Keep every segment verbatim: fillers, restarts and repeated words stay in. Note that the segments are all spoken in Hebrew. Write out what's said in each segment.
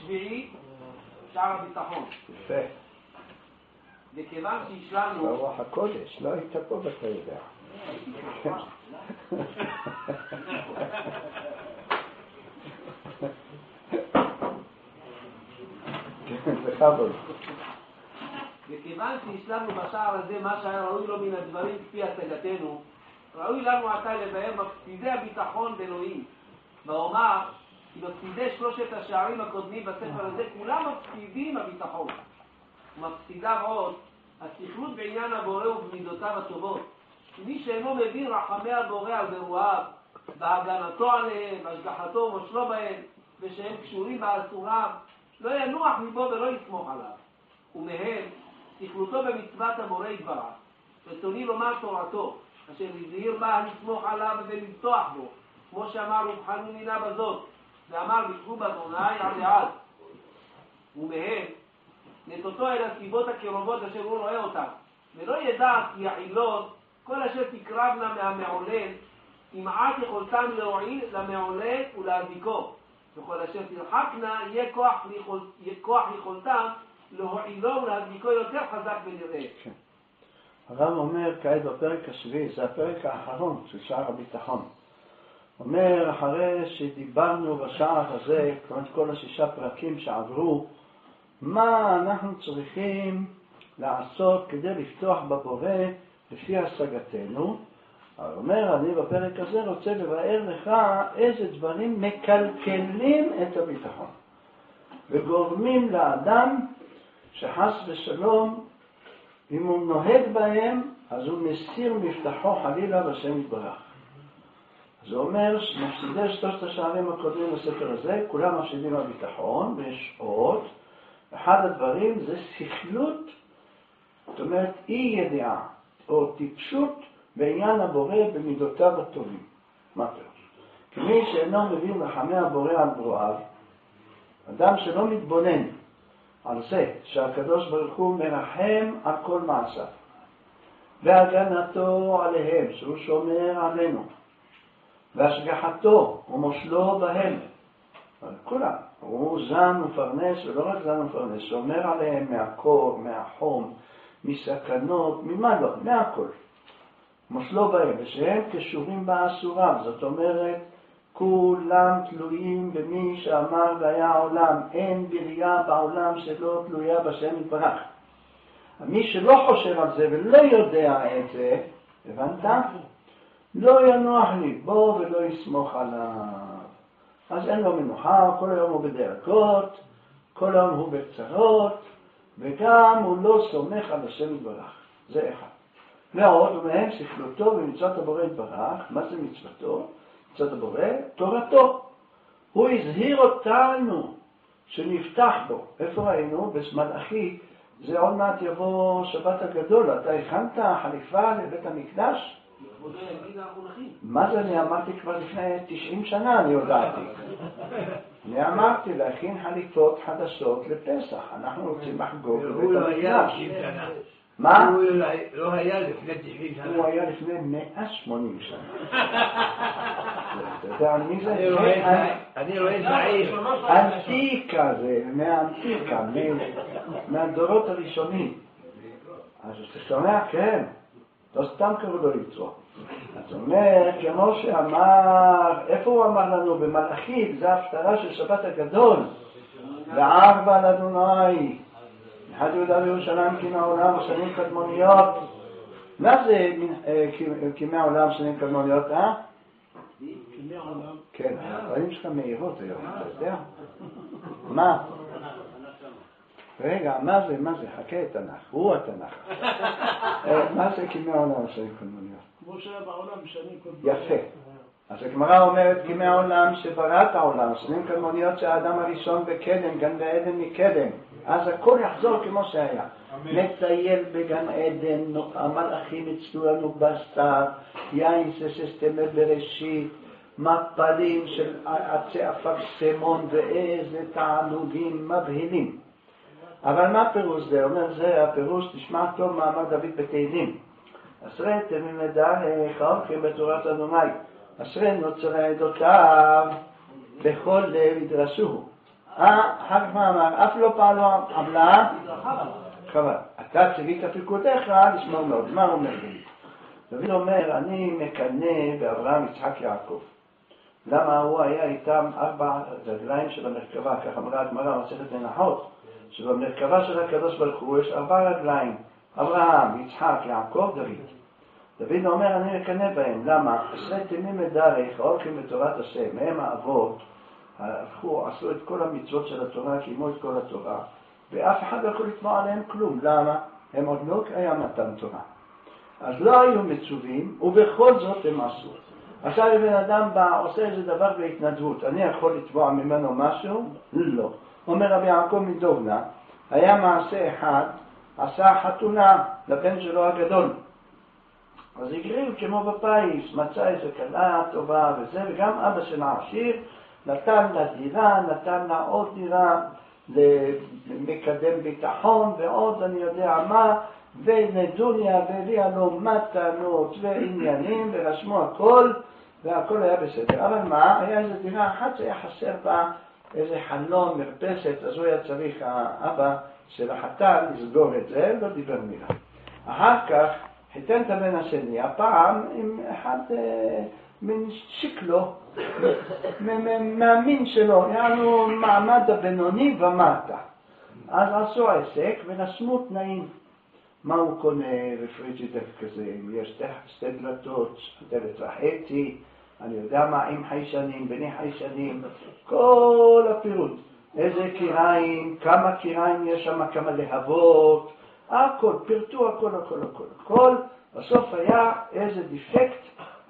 שביעי, שער הביטחון. יפה. וכיוון שהשלמנו... ברוח הקודש, לא היית פה ואתה יודע. בכבוד. וכיוון שהשלמנו בשער הזה מה שהיה ראוי לו מן הדברים כפי השגתנו, ראוי לנו עתה לבאר מפסידי הביטחון באלוהים. ואומר כי מפסידי שלושת השערים הקודמים בספר הזה כולם מפסידים הביטחון. ומפסידיו עוד הסכלות בעניין הבורא ובמידותיו הטובות. מי שאינו מבין רחמי הבורא על ברואיו, בהגנתו עליהם, בהשגחתו ומושלו בהם, ושהם קשורים באסורם, לא ינוח מבו ולא יסמוך עליו. ומהם סכלותו במצוות הבורא יתברך, רצוני לומר תורתו, אשר הזהיר בה לסמוך עליו ולבטוח בו, כמו שאמר ובחנו מינה בזאת, ואמר בטחו באדוני עד לעד. ומהם נטותו אל הסיבות הקרובות אשר הוא רואה אותם, ולא ידע כי העילות כל אשר תקרבנה מהמעולל, אם עד יכולתם להועיל למעולל ולהזיקו, וכל אשר תרחקנה יהיה כוח, ליכול, יהיה כוח יכולתם להועילו ולהזיקו יותר חזק ונראה. כן. הרב אומר כעת בפרק השביעי, זה הפרק האחרון של שער הביטחון. אומר אחרי שדיברנו בשער הזה, כמובן כל השישה פרקים שעברו, מה אנחנו צריכים לעשות כדי לפתוח בבורא לפי השגתנו. אבל אומר, אני בפרק הזה רוצה לבאר לך איזה דברים מקלקלים את הביטחון וגורמים לאדם שחס ושלום אם הוא נוהג בהם אז הוא מסיר מבטחו חלילה בשם יתברך. זה אומר שמפסידי שלושת השערים הקודמים בספר הזה כולם מפסידים הביטחון, ויש עוד. אחד הדברים זה סכלות, זאת אומרת אי ידיעה או טיפשות בעניין הבורא במידותיו הטובים. מה פירוש? כי מי שאינו מבין רחמי הבורא על ברואיו, אדם שלא מתבונן על זה שהקדוש ברוך הוא מרחם על כל מעשיו והגנתו עליהם, שהוא שומר עלינו, והשגחתו ומושלו בהם, כולם, הוא זן ופרנס, ולא רק זן ופרנס, שומר עליהם מהקור, מהחום, מסכנות, ממה לא, מהכל. מושלו בהם, ושהם קשורים באסוריו, זאת אומרת, כולם תלויים במי שאמר והיה העולם, אין בריאה בעולם שלא תלויה בשם יתברך. מי שלא חושב על זה ולא יודע את זה, הבנת? לא ינוח ליבו ולא יסמוך עליו. אז אין לו מנוחה, כל היום הוא בדאגות, כל היום הוא בצרות, וגם הוא לא סומך על השם יתברך. זה אחד. ועוד, ומהם סכלותו במצוות הבורא יתברך. מה זה מצוותו? מצוות הבורא, תורתו. הוא הזהיר אותנו שנפתח בו. איפה ראינו? במלאכי, זה עוד מעט יבוא שבת הגדול. אתה הכנת חליפה לבית המקדש? מה זה אני אמרתי כבר לפני תשעים שנה, אני הודעתי. אני אמרתי להכין חליפות חדשות לפסח. אנחנו רוצים לחגוג בבית המקדש. מה? הוא לא היה לפני תשעים שנה. הוא היה לפני מאה ושמונים שנה. אתה יודע מי זה? אני רואה בעיר. אנטיקה זה, מהאנטיקה, מהדורות הראשונים. אז אתה שומע? כן. לא סתם קראו לו לצרוך. זאת אומרת, כמו שאמר, איפה הוא אמר לנו? במלאכי, זה ההפטרה של שבת הגדול. וארבע על אדוני. אחד יהודה לירושלים כימי העולם ושנים קדמוניות. מה זה כימי העולם ושנים קדמוניות, אה? כימי העולם. כן, הדברים שלך מהירות היום, אתה יודע? מה? רגע, מה זה, מה זה? חכה את תנ"ך, הוא התנ"ך. מה זה כימי העולם ושנים קדמוניות? כמו שהיה בעולם בשנים קודמות. יפה. אז הגמרא אומרת כימי העולם שברא את העולם, שנים קדמוניות שהאדם הראשון בקדם, גן ועדן מקדם. אז הכל יחזור כמו שהיה. נטייל בגן עדן, המלאכים הצלו לנו בשר, יין שססתמר בראשית, מפלים של עצי אפרסמון ואיזה תענוגים מבהילים. אבל מה הפירוש זה? אומר זה הפירוש, תשמע טוב מה אמר דוד בתהילים. אשרי תמים לדרך האורחים בתורת אדוני, אשרי נוצרי עדותיו בכל לב ידרשוהו. אחר כך מה אמר? אף לא פעלו עוולה? חבל. אתה ציווית פקודך לשמור מאוד. מה אומר דוד? דוד אומר, אני מקנא באברהם, יצחק, יעקב. למה הוא היה איתם ארבע רגליים של המרכבה, כך אמרה הגמרא מסכת מנחות, שבמרכבה של הקדוש ברוך הוא יש ארבע רגליים, אברהם, יצחק, יעקב, דוד. דוד אומר, אני מקנא בהם. למה? עשרי תמימי דרך, הולכים בתורת השם, הם האבות, הלכו, עשו את כל המצוות של התורה, קיימו את כל התורה, ואף אחד לא יכול לתמוע עליהם כלום. למה? הם עוד לא היה מתן תורה. אז לא היו מצווים, ובכל זאת הם עשו. עכשיו לבן אדם בא, עושה איזה דבר בהתנדבות, אני יכול לתבוע ממנו משהו? לא. אומר רבי יעקב מדובנה, היה מעשה אחד, עשה חתונה לבן שלו הגדול. אז הגריעו כמו בפיס, מצא איזה קלה טובה וזה, וגם אבא של העשיר נתן לה דירה, נתן לה עוד דירה, למקדם ביטחון ועוד אני יודע מה, ונדוניה והביאה לו מתנות ועניינים ורשמו הכל, והכל היה בסדר. אבל מה? היה איזו דירה אחת שהיה חסר בה איזה חלון, מרפסת, אז הוא היה צריך האבא של החתן לסגור את זה, לא דיבר מילה. אחר כך חיתן את הבן השני, הפעם עם אחד אה, מן שיקלו, מהמין שלו, יענו מעמד הבינוני ומטה. אז עשו עסק ונשמו תנאים. מה הוא קונה רפריג'יטר כזה? יש שתי דלתות, דלת וחצי, אני יודע מה, עם חיישנים, בני חיישנים, כל הפירוט. איזה קיריים, כמה קיריים יש שם, כמה להבות, הכל, פירטו הכל, הכל, הכל, הכל. בסוף היה איזה דיפקט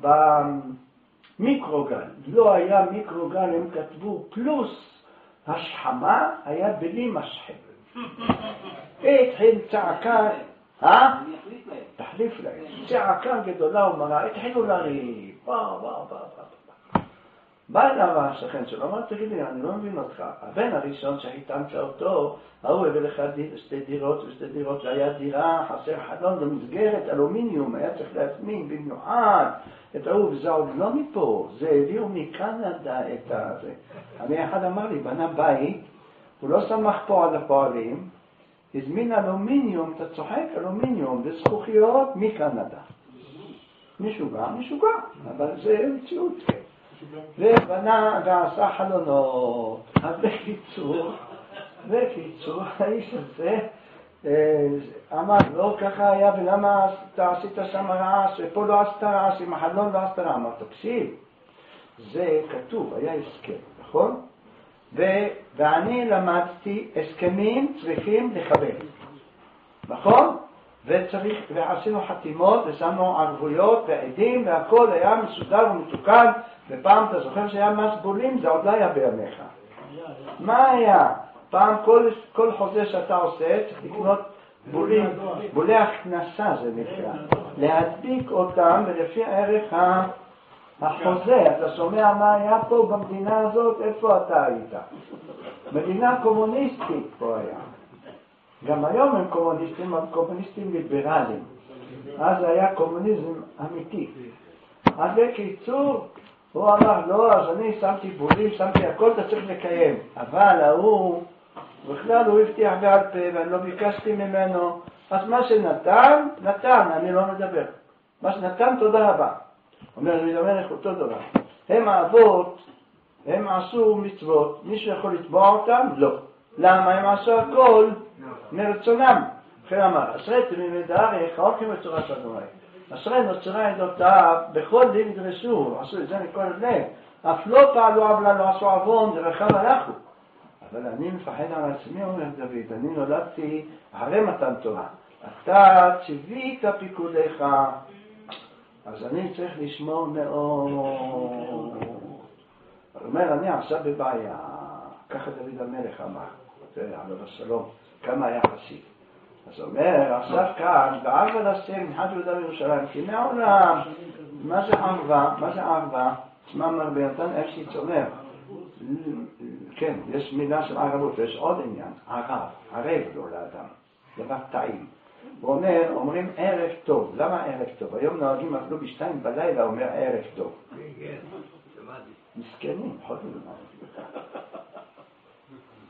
במיקרוגל. לא היה מיקרוגל, הם כתבו פלוס השחמה, היה בלי משחם. התחיל צעקה, אה? תחליף להם. צעקה גדולה ומרה, התחילו לריב. בוא, בוא, בוא, בוא. בא אליו השכן שלו, אמר, תגיד לי, אני לא מבין אותך. הבן הראשון שהיתמת אותו, הוא הביא לך שתי דירות ושתי דירות, והיה דירה, חסר חלון במסגרת אלומיניום, היה צריך להטמין במיוחד את ההוא, וזה עוד לא מפה, זה הביאו מקנדה את הזה. אני אחד אמר לי, בנה בית, הוא לא שמח פה על הפועלים, הזמין אלומיניום, אתה צוחק אלומיניום, וזכוכיות מקנדה. משוגע, משוגע, אבל זה מציאות. ובנה ועשה חלונות. אז בקיצור, בקיצור, האיש הזה אמר, לא ככה היה, ולמה אתה עשית שם רעש, ופה לא עשת רעש, עם החלון לא עשת רעש. אמר, תקשיב, זה כתוב, היה הסכם, נכון? ואני למדתי, הסכמים צריכים לכבד, נכון? וצריך, ועשינו חתימות, ושמנו ערבויות ועדים, והכל היה מסודר ומתוקן, ופעם אתה זוכר שהיה מס בולים, זה עוד לא היה בימיך. מה היה? פעם כל, כל חוזה שאתה עושה, צריך לקנות בולים, בולי הכנסה זה נקרא, להדביק אותם ולפי הערך החוזה. אתה שומע מה היה פה במדינה הזאת, איפה אתה היית? מדינה קומוניסטית פה היה. גם היום הם קומוניסטים, הם קומוניסטים ליברליים. אז היה קומוניזם אמיתי. אז בקיצור, הוא אמר, לא, אז אני שמתי בולים, שמתי הכל, אתה צריך לקיים. אבל הוא, בכלל הוא הבטיח בעל פה, ואני לא ביקשתי ממנו. אז מה שנתן, נתן, אני לא מדבר. מה שנתן, תודה רבה. אומר, אני אומר, אותו דבר. הם האבות, הם עשו מצוות, מישהו יכול לתבוע אותם? לא. למה? הם עשו הכל מרצונם. לכן אמר, אשרי תמימי דרך, הולכים בצורת אדוני. אשרי נוצרה עדותיו, בכל דין ידרשו, עשו את זה מכל הלב. אף לא פעלו עוולה, לא עשו עוון, דרכיו הלכו. אבל אני מפחד על עצמי, אומר דוד, אני נולדתי אחרי מתן תורה. אתה ציווית פיקודיך, אז אני צריך לשמור מאוד. הוא אומר, אני עכשיו בבעיה. ככה דוד המלך אמר, עליו השלום, כמה היה חסיד. אז הוא אומר, עכשיו כאן, בערבה לסר, מחד יהודה בירושלים, כי מהעולם, מה זה ערבה? מה זה ערבה? מה אמר ביונתן אפשיץ אומר? כן, יש מילה של ערבות, ויש עוד עניין, ערב, ערב לו לאדם, דבר טעים. הוא אומר, אומרים ערב טוב. למה ערב טוב? היום נוהגים אפילו בשתיים בלילה, אומר ערב טוב. מסכנים, חודו למה.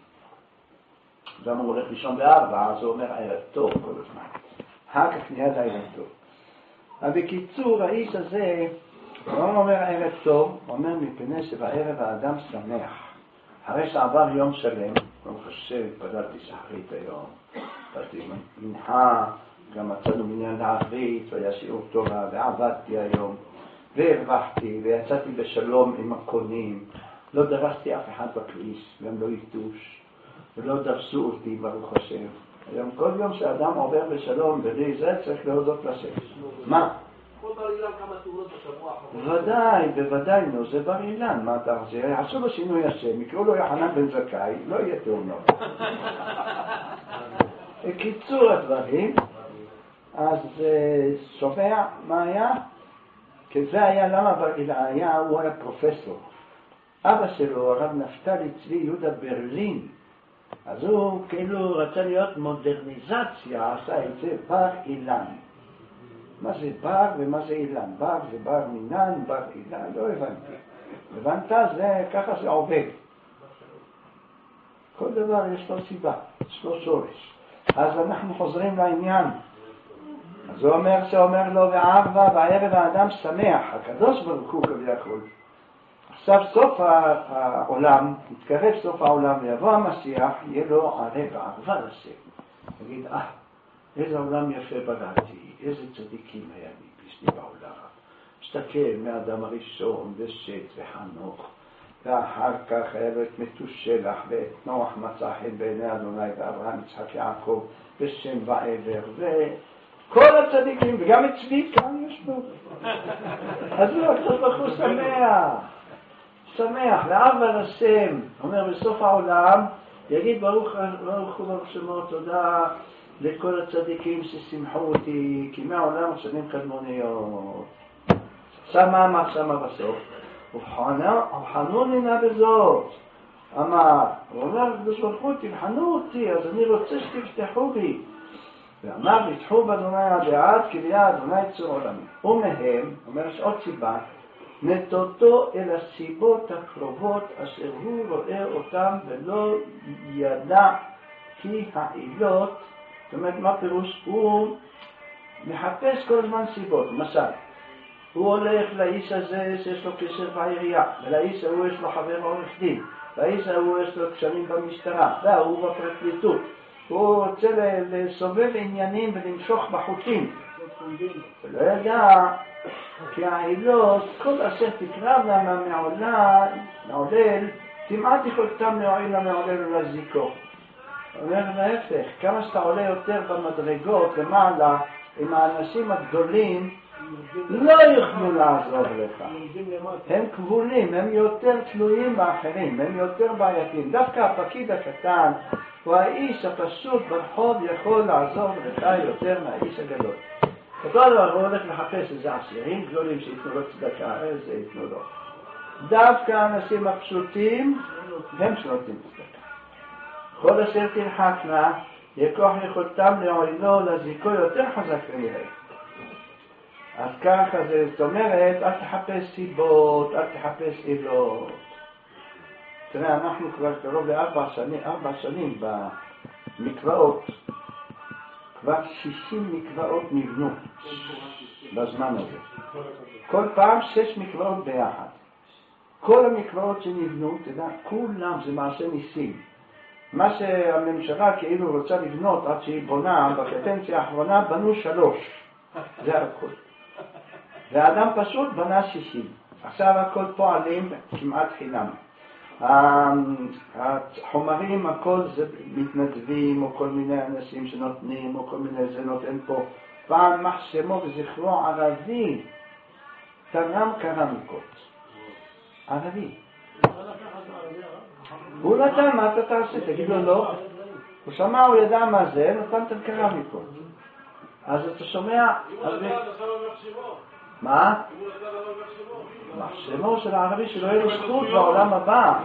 אדם הוא הולך לישון בארבע, אז הוא אומר ערב טוב כל הזמן. אחר כך נהיה ערב טוב. אבל בקיצור, האיש הזה, הוא לא אומר ערב טוב, הוא אומר מפני שבערב האדם שמח. אחרי שעבר יום שלם, הוא חושב, פדלתי שחרית היום, פדלתי מנחה, גם מצאנו מניין לערבית, והיה שיעור תורה, ועבדתי היום, והרווחתי, ויצאתי בשלום עם הקונים, לא דרסתי אף אחד בכביש, והם לא יתוש, ולא דרסו אותי, ברוך השם. היום כל יום שאדם עובר בשלום, בלי זה צריך להודות לשם. מה? כל בר אילן כמה תאונות בשבוע האחרון. ודאי, בוודאי, נו, זה בר אילן, מה אתה רוצה? עשו לו שינוי השם, יקראו לו יוחנן בן זכאי, לא יהיה תאונות. בקיצור הדברים, אז שומע מה היה? כי זה היה למה בר אילן היה, הוא היה פרופסור. אבא שלו, הרב נפתלי צבי יהודה ברלין, אז הוא כאילו רצה להיות מודרניזציה, עשה את זה בר אילן. מה זה בר ומה זה אילן? בר זה בר מינן, בר אילן, לא הבנתי. הבנת? זה, ככה זה עובד. כל דבר יש לו סיבה, יש לו שורש. אז אנחנו חוזרים לעניין. אז הוא אומר שאומר לו, וערבה בערב האדם שמח, הקדוש ברוך הוא כביכול. עכשיו סוף העולם, יתקרב סוף העולם ויבוא המשיח, יהיה לו ערב, ערבה לשם. נגיד, אה, איזה עולם יפה בראתי, איזה צדיקים היה לי בשני בעולם. משתכל מאדם הראשון ושת וחנוך, ואחר כך היה לו את מתושלח ואת נוח מצא חן בעיני אדוני ואברהם יצחק יעקב ושם ועבר וכל הצדיקים, וגם את צבי כאן יש לו. אז הוא הקדוש ברוך הוא שמח. שמח, לערבה לשם, אומר בסוף העולם, יגיד ברוך ברוך הוא ברוך שמו, תודה לכל הצדיקים ששמחו אותי, כי מהעולם השנים קדמוניות. שמה מה שמה בסוף? ובחנו נא בזאת. אמר, הוא אומר, הקדוש ברוך הוא, תבחנו אותי, אז אני רוצה שתפתחו בי. ואמר, יתחו באדוני הדעת, כי ביד אדוני צור עולמי. ומהם, אומר, יש עוד סיבה, נטותו אל הסיבות הקרובות אשר הוא רואה אותם ולא ידע כי העילות, זאת אומרת מה פירוש? הוא מחפש כל הזמן סיבות. למשל, הוא הולך לאיש הזה שיש לו קשר בעירייה, ולאיש ההוא יש לו חבר עורך דין, לאיש ההוא יש לו קשרים במשטרה, והוא בפרקליטות. הוא רוצה לסובב עניינים ולמשוך בחוטים. ולא ידע כי העילות, כל אשר תקרב למה מעולה, מעולל, כמעט יכולתם להועיל למעולל ולזיקו. אומר להפך, כמה שאתה עולה יותר במדרגות למעלה, עם האנשים הגדולים, לא יוכלו לעזור לך. הם כבולים, הם יותר תלויים באחרים, הם יותר בעייתיים. דווקא הפקיד הקטן, הוא האיש הפשוט ברחוב יכול לעזור לך יותר מהאיש הגדול. אותו דבר הוא הולך לחפש איזה עשירים גדולים שיתנו לו צדקה, איזה יתנו לו. דווקא האנשים הפשוטים הם שנותנים צדקה. כל אשר תרחקנה, יכוח יכולתם להועילו לזיקו יותר חזק ממילא. אז ככה זה, זאת אומרת, אל תחפש סיבות, אל תחפש עילות. תראה, אנחנו כבר קרוב לארבע שנים, ארבע שנים במקוואות. כבר שישים מקוואות נבנו בזמן הזה. כל פעם שש מקוואות ביחד. כל המקוואות שנבנו, תדע, כולם זה מעשה ניסים. מה שהממשלה כאילו רוצה לבנות עד שהיא בונה, בקדנציה האחרונה בנו שלוש. זה הכל. והאדם פשוט בנה שישים. עכשיו הכל פועלים כמעט חינם. החומרים, הכל זה מתנדבים, או כל מיני אנשים שנותנים, או כל מיני זה נותן פה. פעם מחשמו וזכרו ערבי, תרם קרמיקות. ערבי. הוא נתן, מה אתה תעשה? תגיד לו לא. הוא שמע, הוא ידע מה זה, נתן את קרמיקות. אז אתה שומע... מה? מחשמו של הערבי שלא יהיה לו זכות בעולם הבא.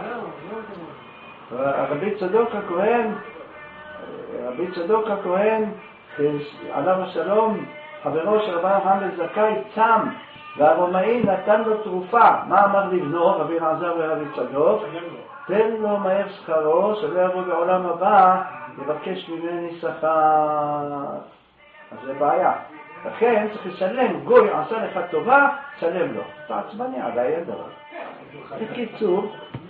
רבי צדוק הכהן, רבי צדוק הכהן, עליו השלום, חברו של רבי יוחנן בן זכאי צם, והרומאי נתן לו תרופה. מה אמר לבנו, רבי אלעזר ורבי צדוק? תן לו מהר שכרו, שלא יבוא בעולם הבא יבקש ממני שכר, אז זה בעיה. לכן צריך לשלם, גוי עשה לך טובה, תשלם לו. אתה עצבני עדיין אין דבר. בקיצור,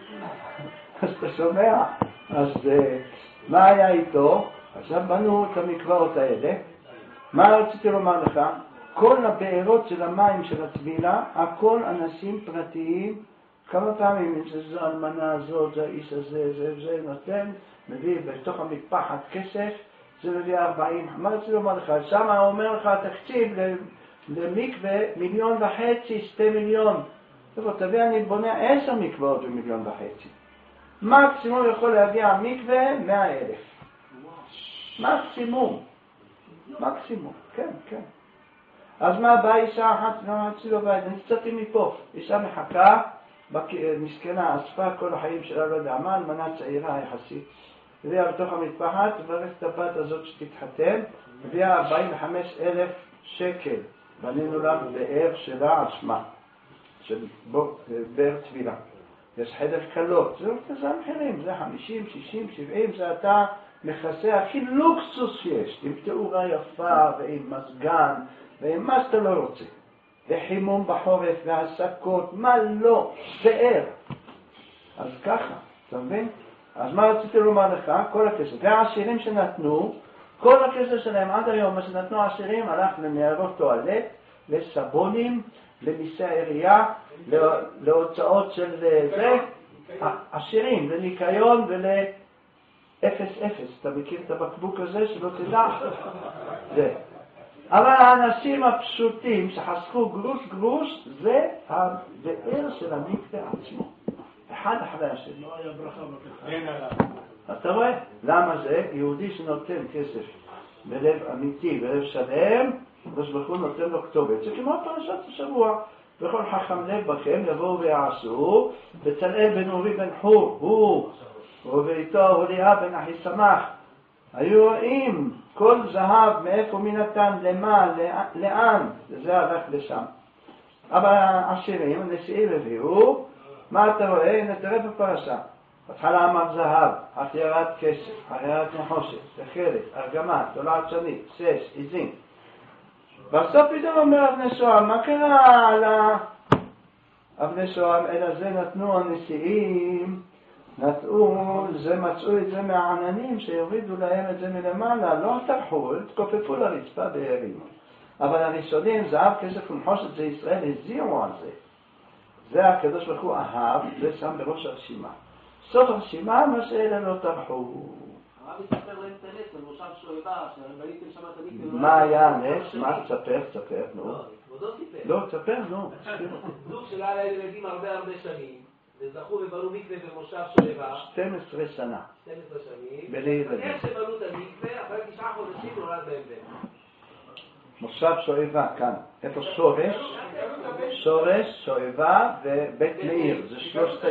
אז אתה שומע, אז מה היה איתו? עכשיו בנו את המקוואות האלה. מה רציתי לומר לך? כל הבארות של המים של הטבילה, הכל אנשים פרטיים, כמה פעמים, אם זה זו אלמנה הזאת, זה האיש הזה, זה זה נותן, מביא בתוך המטפחת כסף, זה מביא ארבעים. מה רציתי לומר לך? שם הוא אומר לך, תקציב למקווה מיליון וחצי, שתי מיליון. טוב, תביא, אני בונה עשר מקוואות במיליון וחצי. מקסימום יכול להגיע מקווה מאה אלף. מקסימום. מקסימום, כן, כן. אז מה באה אישה אחת, לא רציתי לו בית, אני קצתי מפה. אישה מחכה, מסכנה, אספה כל החיים שלה, לא יודע מה, אלמנה צעירה יחסית. הביאה בתוך המטפחת, וברך את הבת הזאת שתתחתן, הביאה ארבעים וחמישה אלף שקל. בנינו לה באר שלה עצמה, של באר טבילה. יש חדר קלות, זה כזה המחירים, זה חמישים, שישים, שבעים, זה אתה מכסה הכי לוקסוס שיש, עם תאורה יפה ועם מזגן, ועם מה שאתה לא רוצה. וחימום בחורף והעסקות, מה לא, באר. אז ככה, אתה מבין? אז מה רציתי לומר לך? כל הכסף. והעשירים שנתנו, כל הכסף שלהם עד היום, מה שנתנו העשירים, הלך לניירות טואלט, לסבונים, למיסי העירייה, להוצאות של זה, עשירים, לניקיון ולאפס אפס. אתה מכיר את הבקבוק הזה שלא תדע? זה. אבל האנשים הפשוטים שחסכו גרוש גרוש, זה הבאר של המקווה עצמו. אחד אחרי השני. לא היה ברכה בכך. אין עליו. אתה רואה? למה זה? יהודי שנותן כסף בלב אמיתי, בלב שלם, הקדוש ברוך הוא נותן לו כתובת. זה כמו פרשת השבוע. וכל חכם לב בכם יבואו ויעשו, בצלאל בן אורי בן חור, הוא, ובאיתו הוליה בן אחיסמך. היו רואים כל זהב מאיפה מי נתן, למה, לאן, וזה הלך לשם. אבל העשירים, הנשיאים הביאו, מה אתה רואה? הנה תראה בפרשה. בהתחלה אמר זהב, אך ירד כסף, אך ירד נחושת, תכלת, ארגמה, תולעת שנית, סס, עזים. בסוף פתאום אומר אבני שוהם, מה קרה על אבני שוהם? אלא זה נתנו הנשיאים, נתנו, זה מצאו את זה מהעננים שיורידו להם את זה מלמעלה, לא תרחו, תקופפו לרצפה בהרים. אבל הראשונים, זהב, כסף ונחושת, זה ישראל הזירו על זה. זה הקדוש ברוך הוא אהב, זה שם בראש הרשימה. סוף הרשימה, מה שאלה לא תרחו. הרב יספר להם את הנס, במושב שואבה, שבניתם שם את המקווה. מה היה הנס? מה תספר? תספר, נו. כבודו סיפר. לא, תספר, נו. זוג שלה היה ילדים הרבה הרבה שנים, וזכו ובנו מקווה במושב שואבה. שתים עשרה שנה. שתים עשרה שנים. בלי ילדים. איך שבנו את המקווה, אחרי תשעה חודשים נולד בהם בן. מושב שואבה, כאן. איפה שורש? שורש, שואבה ובית מאיר. זה שלושת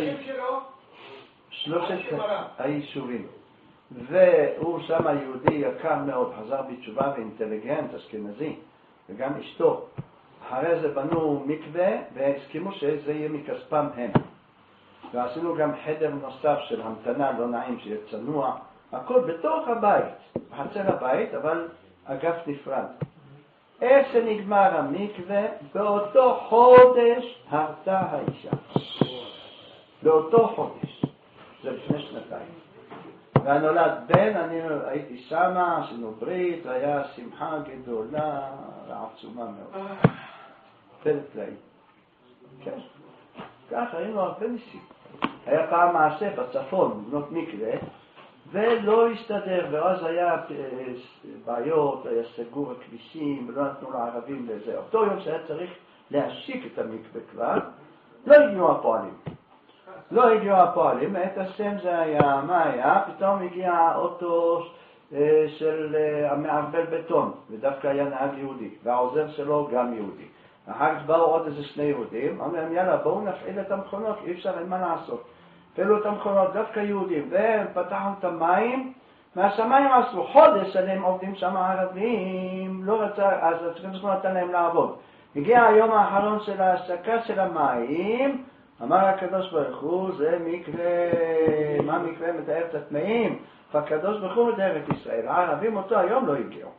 שלושת היישובים. והוא שם יהודי יקר מאוד, חזר בתשובה ואינטליגנט, אשכנזי, וגם אשתו. אחרי זה בנו מקווה והסכימו שזה יהיה מכספם הם. ועשינו גם חדר נוסף של המתנה לא נעים שיהיה צנוע, הכל בתוך הבית, בחצר הבית, אבל אגף נפרד. איך שנגמר המקווה, באותו חודש הרתה האישה. באותו חודש. זה לפני שנתיים. והנולד בן, אני הייתי שמה, עשינו ברית, היה שמחה גדולה, עצומה מאוד. פלט פלאים. כן. ככה היינו הרבה ניסים. היה פעם מעשה בצפון, בנות מקווה, ולא הסתדר, ואז היה בעיות, היה סגור הכבישים, ולא נתנו לערבים לזה. אותו יום שהיה צריך להשיק את המקווה כבר, לא הגיעו הפועלים. לא הגיעו הפועלים, את השם זה היה, מה היה? פתאום הגיע האוטו של המערבל בטון, ודווקא היה נהג יהודי, והעוזר שלו גם יהודי. אחר כך באו עוד איזה שני יהודים, אמרו להם יאללה בואו נפעיל את המכונות, אי אפשר אין מה לעשות. הפעילו את המכונות, דווקא יהודים, ופתחנו את המים, מהשמיים עשו חודש עליהם עובדים שם הערבים, לא רצה, אז צריכים נתן להם לעבוד. הגיע היום האחרון של ההשקה של המים, אמר הקדוש ברוך הוא, זה מקווה, מה מקווה מתאר את התנאים? והקדוש ברוך הוא בארץ ישראל. הערבים אותו היום לא הגיעו.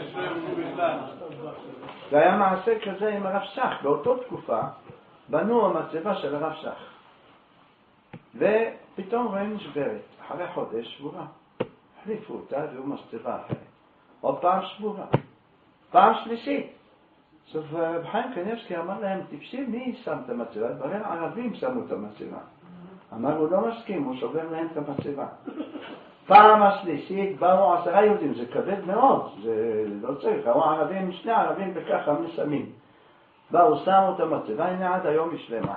זה היה מעשה כזה עם הרב שך, באותו תקופה בנו המצבה של הרב שך. ופתאום רואים נשברת, אחרי חודש שבורה. החליפו אותה והוא מצבה אחרת. עוד פעם שבורה. פעם שלישית. סוף רב חיים קניבסקי אמר להם, טיפשים, מי שם את המצבה? דברים ערבים שמו את המצבה. אמר, הוא לא מסכים, הוא שובר להם את המצבה. פעם השלישית באו עשרה יהודים, זה כבד מאוד, זה לא צריך, היו ערבים, שני ערבים בככה מסמים. באו, שמו את המצבה, הנה עד היום היא שלמה.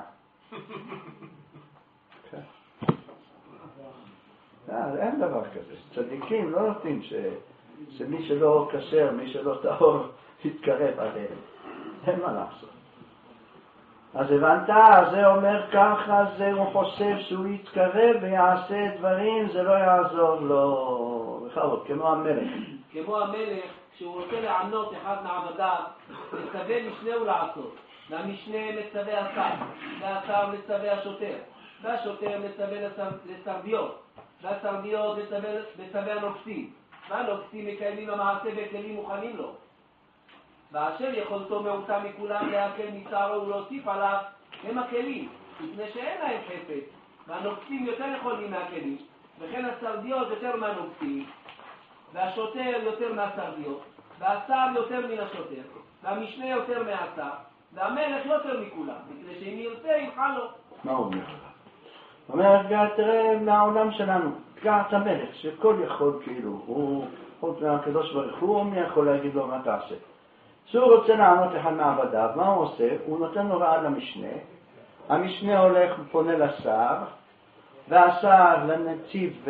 אין דבר כזה, צדיקים לא נותנים שמי שלא כשר, מי שלא טהור, יתקרב עליהם. אין מה לעשות. אז הבנת, זה אומר ככה, זה הוא חושב שהוא יתקרב ויעשה דברים, זה לא יעזור לו. בכבוד, כמו המלך. כמו המלך, כשהוא רוצה לענות אחד מעבדיו, מצווה משנהו לעשות. והמשנה מצווה השר, והשר מצווה השוטר, והשוטר מצווה לסרדיות, והסרדיות מצווה הנוקסים, והנוקסים מקיימים המעשה בכלים מוכנים לו. ואשר יכולתו מעוטה מכולם להקל מצערו ולהוסיף עליו הם הכלים, מפני שאין להם חפץ, והנוקסים יותר יכולים מהכלים, וכן הסרדיות יותר מהנוקסים, והשוטר יותר מהסרדיות, והשר יותר מן השוטר, והמשנה יותר מהשר, והמלך יותר מכולם, מפני שאם ירצה יבחן לו. מה הוא אומר? הוא אומר, תראה מהעולם שלנו, תקע את המלך, שכל יכול כאילו, הוא חוץ מהקדוש ברוך הוא, מי יכול להגיד לו מה תעשה? כשהוא רוצה לענות אחד מעבדיו, מה הוא עושה? הוא נותן הוראה למשנה, המשנה הולך ופונה לשר, והשר לנציב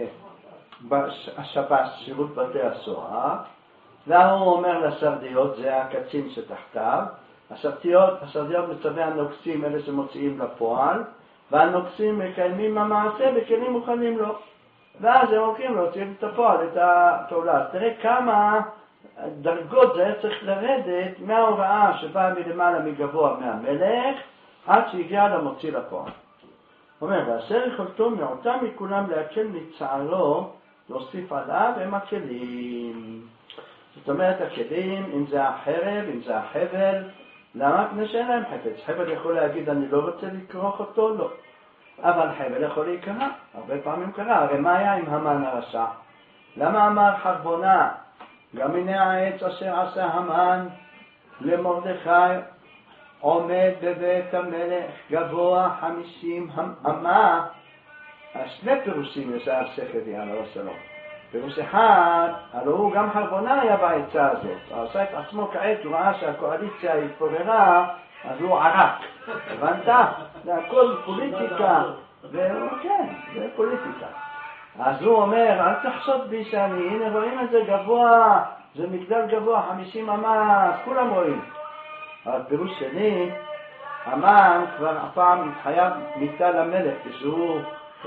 השב"ס, שירות בתי הסוהר, והוא אומר לסרדיות, זה הקצין שתחתיו, הסרדיות, הסרדיות מצווה הנוקסים, אלה שמוציאים לפועל, והנוקסים מקיימים המעשה בכלים מוכנים לו. ואז הם הולכים להוציא את הפועל, את הפעולה. אז תראה כמה דרגות זה היה צריך לרדת מההוראה שבאה מלמעלה מגבוה מהמלך, עד שהגיע למוציא לפועל. הוא אומר, ואשר יכולתו מעוטה מכולם להקל מצערו, להוסיף עליו הם הכלים. זאת אומרת, הכלים, אם זה החרב, אם זה החבל, למה? פני שאין להם חפץ. חבל יכול להגיד, אני לא רוצה לקרוח אותו, לא. אבל חבל יכול להיקרא, הרבה פעמים קרה. הרי מה היה עם המן הרשע? למה אמר חרבונה, גם הנה העץ אשר עשה המן למרדכי, עומד בבית המלך גבוה חמישים אמה. שני פירושים יש על שכבי על הרסלום. פירוש אחד, הלוא הוא גם חרבונה היה בעצה הזאת. הוא עשה את עצמו כעת, הוא ראה שהקואליציה התפוררה, אז הוא ערק. הבנת? זה הכל פוליטיקה. וכן, זה פוליטיקה. אז הוא אומר, אל תחשוד בי שאני, הנה רואים את זה גבוה, זה מגדל גבוה, חמישים אמה, כולם רואים. אבל פירוש שני, המן כבר הפעם התחייב מיתה למלך, כשהוא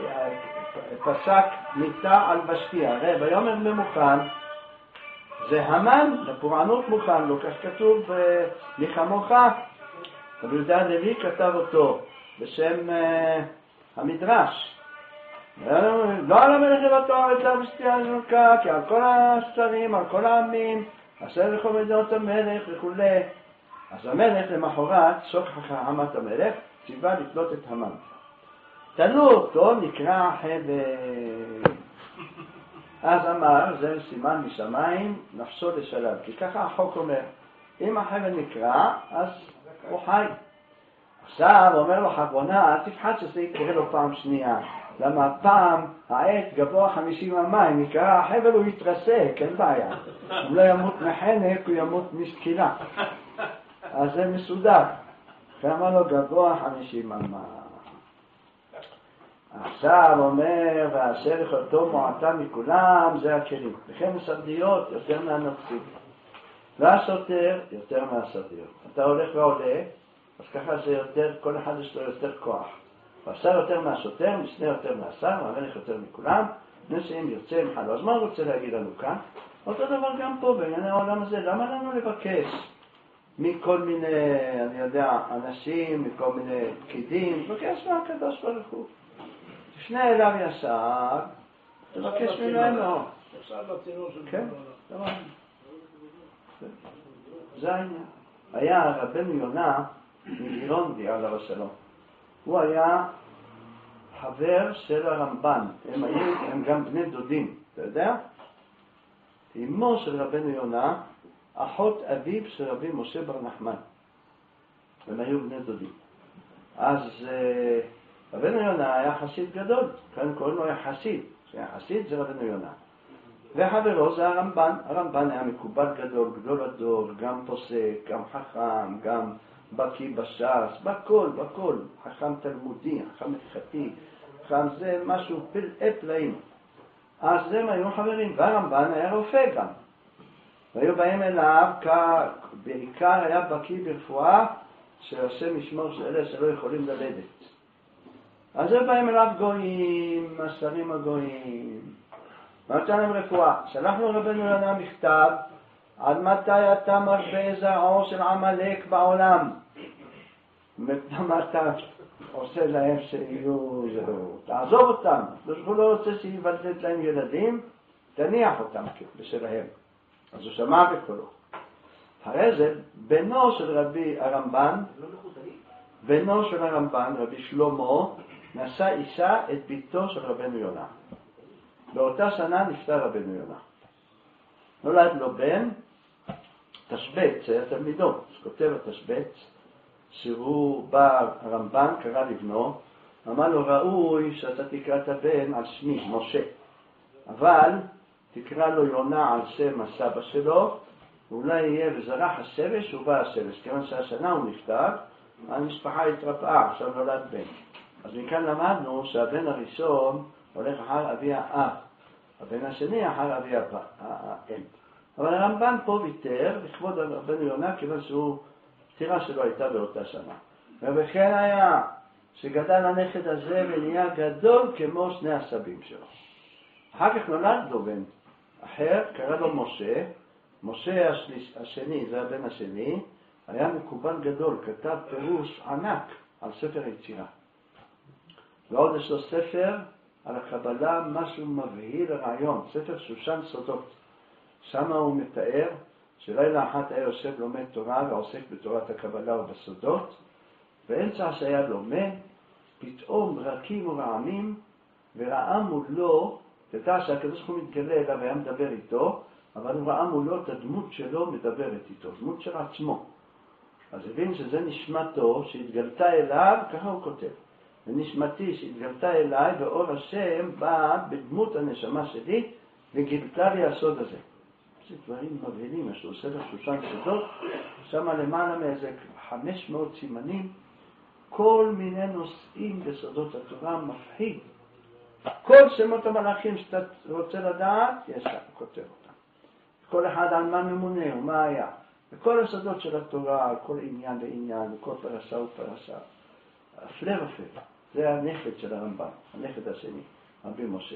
פסק מיתה על בשתי. הרי ביומר ממוכן, זה המן, לפורענות מוכן, לא כך כתוב לכמוך. רבי יהודה הלוי כתב אותו בשם uh, המדרש. לא על המלך לבטור את בשתי הנוקה, כי על כל השרים, על כל העמים, אשר לכל מדינות המלך וכו'. אז המלך למחרת, שוכח חמת המלך, ציווה לקלוט את המן. תלו אותו, נקרא חבל. אז אמר, זה סימן משמיים, נפשו לשלב. כי ככה החוק אומר, אם החבל נקרא, אז הוא חי. עכשיו אומר לו חרבונה, אל תפחד שזה יקרה לו פעם שנייה. למה פעם העץ גבוה חמישים אמה, אם נקרא החבל הוא יתרסק, אין בעיה. אם לא ימות מחנק, הוא ימות משקילה. אז זה מסודר. ואמר לו גבוה חמישים אמה. עכשיו אומר, ואשר יכולתו מועטה מכולם, זה הכלים. וכן הסרדיות יותר מהנוקסים. והשוטר יותר מהסרדיות. אתה הולך ועולה, אז ככה זה יותר, כל אחד יש לו יותר כוח. והשר יותר מהשוטר, משנה יותר מהשר, והמלך יותר מכולם. לפני שאם ירצה עם חלו. אז מה הוא רוצה להגיד לנו כאן? אותו דבר גם פה, בעניין העולם הזה. למה לנו לבקש מכל מיני, אני יודע, אנשים, מכל מיני פקידים? לבקש מהקדוש ברוך הוא. תפנה אליו ישר, תבקש ממנו. עכשיו בצינור של כן, בעולם. דבר. זה העניין. היה רבנו יונה מגירונדי עליו השלום. הוא היה חבר של הרמב"ן. הם היו, הם גם בני דודים, אתה יודע? אמו של רבנו יונה, אחות אביו של רבי משה בר נחמן. הם היו בני דודים. אז רבנו יונה היה חסיד גדול. כאן קוראים לו היה חסיד. שהיה חסיד זה רבנו יונה. וחברו זה הרמב"ן. הרמב"ן היה מקובל גדול, גדול הדור, גם פוסק, גם חכם, גם בקיא בש"ס, בכל, בכל. חכם תלמודי, חכם הלכתי, חכם זה משהו פלאי פלאים. אז הם היו חברים, והרמב"ן היה רופא גם. והיו באים אליו, בעיקר היה בקיא ברפואה, שעושה משמור של אלה שלא יכולים ללדת. אז הם באים אליו גויים, השרים הגויים. ונתן להם רפואה. שלחנו רבנו יונה מכתב, עד מתי אתה מרבה זרעו של עמלק בעולם? מה אתה עושה להם שיהיו זהו? תעזוב אותם. הוא לא רוצה שיוולד להם ילדים, תניח אותם בשלהם. אז הוא שמע בקולו. אחרי זה, בנו של רבי הרמב"ן, בנו של הרמב"ן, רבי שלמה, נשא אישה את ביתו של רבנו יונה. באותה שנה נפטר רבנו יונה. נולד לו בן, תשבץ, היה תלמידו, כותב התשבץ, שהוא בא, הרמב"ן קרא לבנו, אמר לו ראוי שאתה תקרא את הבן על שמי, משה. אבל תקרא לו יונה על שם הסבא שלו, ואולי יהיה וזרח השבש ובא השבש. כיוון שהשנה הוא נפטר, המשפחה התרפאה, עכשיו נולד בן. אז מכאן למדנו שהבן הראשון הולך אחר אבי האב, הבן השני אחר אבי האם. אבל הרמב"ן פה ויתר לכבוד רבנו יונה, כיוון שהוא, פטירה שלו הייתה באותה שנה. ובכן היה שגדל הנכד הזה ונהיה גדול כמו שני הסבים שלו. אחר כך נולד לו בן אחר, קרא לו משה. משה השליש, השני, זה הבן השני, היה מקובל גדול, כתב פירוש ענק על ספר יצירה. ועוד יש לו ספר על הקבלה, משהו מבהיל רעיון, ספר שושן סודות. שם הוא מתאר שלילה אחת היה יושב לומד תורה ועוסק בתורת הקבלה ובסודות, באמצע שהיה לומד, פתאום רקים ורעמים, וראה מולו, תדע שהקדוש ברוך הוא מתגלה אליו והיה מדבר איתו, אבל הוא ראה מולו את הדמות שלו מדברת איתו, דמות של עצמו. אז הבין שזה נשמתו שהתגלתה אליו, ככה הוא כותב. ונשמתי שהתגלתה אליי באור השם באה בדמות הנשמה שלי וגילתה לי הסוד הזה. זה דברים מבהילים, יש לו ספר שושן סודות, שם למעלה מאיזה חמש מאות סימנים, כל מיני נושאים בסודות התורה מפחיד. כל שמות המלאכים שאתה רוצה לדעת, יש שם, כותב אותם. כל אחד על מה ממונה ומה היה. וכל הסודות של התורה, כל עניין ועניין, וכל פרשה ופרשה. הפלא ופלא. זה הנכד של הרמב"ן, הנכד השני, רבי משה.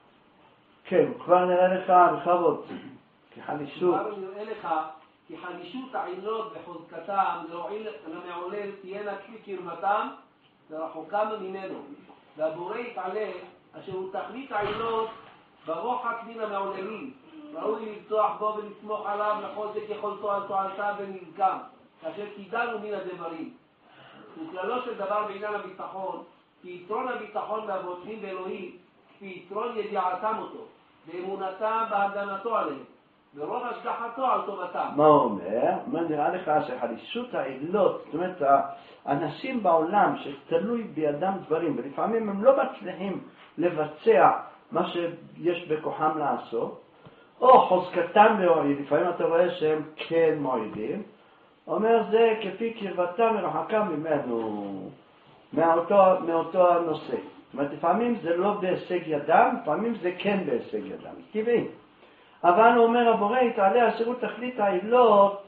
כן, כבר נראה לך בכבוד, כחלישות. כבר נראה לך, כחלישות העילות וחוזקתם, להועיל למעולל, תהיינה כפי קרבתם, ורחוקם ממנו. והבורא יתעלה, אשר הוא תכלית העילות, ברוחק מן המעוללים. ראוי לפתוח בו ולסמוך עליו לכל זה ככל על תועלתה ונזכם, כאשר קידלנו מן הדברים. וכללו של דבר בעניין הביטחון, כי יתרון הביטחון והבוטחים באלוהים, כפי יתרון ידיעתם אותו, ואמונתם בהגנתו עליהם, ורוב השגחתו על טובתם. מה הוא אומר? מה נראה לך שחלישות העילות, זאת אומרת, האנשים בעולם שתלוי בידם דברים, ולפעמים הם לא מצליחים לבצע מה שיש בכוחם לעשות, או חוזקתם להועיל, לפעמים אתה רואה שהם כן מועילים, אומר זה כפי קרבתם ורחקם ממנו, מאותו, מאותו הנושא. זאת אומרת, לפעמים זה לא בהישג ידם, לפעמים זה כן בהישג ידם, טבעי. אבל הוא אומר, הבורא יתעלה אשר הוא תכלית העילות,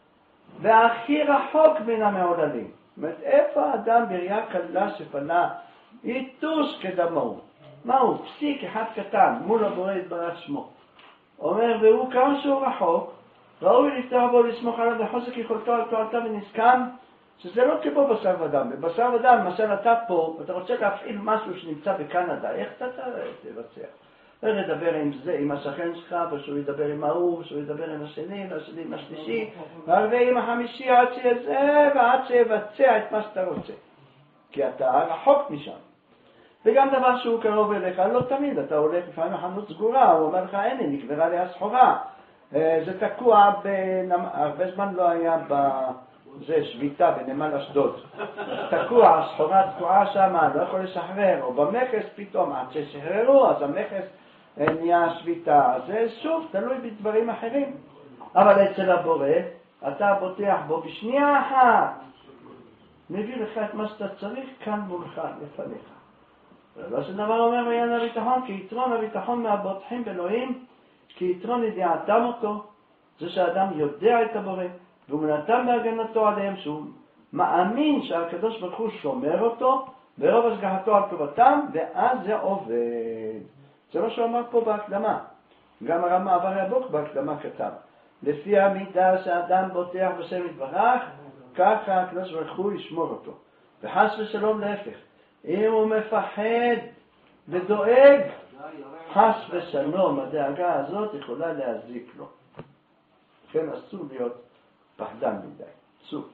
והכי רחוק מן המעוללים. זאת אומרת, איפה האדם בראייה קלה שפנה, איתוש כדמו. מהו? פסיק אחד קטן, מול הבורא יתברך שמו. אומר, והוא כמה שהוא רחוק, ראוי לפתוח בו לסמוך עליו וחוזק יכולתו על תועלתה ונזכם, שזה לא כמו בשר ודם. בבשר ודם, למשל אתה פה, ואתה רוצה להפעיל משהו שנמצא בקנדה, איך אתה תבצע? לדבר עם זה, עם השכן שלך, ושהוא ידבר עם ההוא, ושהוא ידבר עם השני, והשני עם השלישי, ועם החמישי עד שזה, ועד שיבצע את מה שאתה רוצה. כי אתה רחוק משם. וגם דבר שהוא קרוב אליך, לא תמיד, אתה הולך לפעמים לחנות סגורה, הוא אומר לך, אין לי, נקברה לי הסחורה. זה תקוע, הרבה זמן לא היה בזה שביתה בנמל אשדוד. תקוע, הסחורה תקועה שם, לא יכול לשחרר, או במכס פתאום, עד ששחררו, אז המכס נהיה שביתה. זה שוב, תלוי בדברים אחרים. אבל אצל הבורא, אתה בוטח בו בשנייה אחת. מביא לך את מה שאתה צריך כאן מולך, לפניך. ולא שדבר אומר בעניין הביטחון, כי יתרון הביטחון מהבוטחים באלוהים, כי יתרון ידיעתם אותו, זה שהאדם יודע את הבורא, והוא מנתן בהגנתו עליהם, שהוא מאמין שהקדוש ברוך הוא שומר אותו, ורוב השגחתו על טובתם, ואז זה עובד. זה מה שהוא אמר פה בהקדמה. גם הרב מעבר הבוק בהקדמה כתב. לפי המידה שהאדם בוטח בשם יתברך, ככה הקדוש ברוך הוא ישמור אותו. וחס ושלום להפך. אם הוא מפחד ודואג, חס ושלום, הדאגה הזאת יכולה להזיק לו. לכן אסור להיות פחדן מדי. אסור.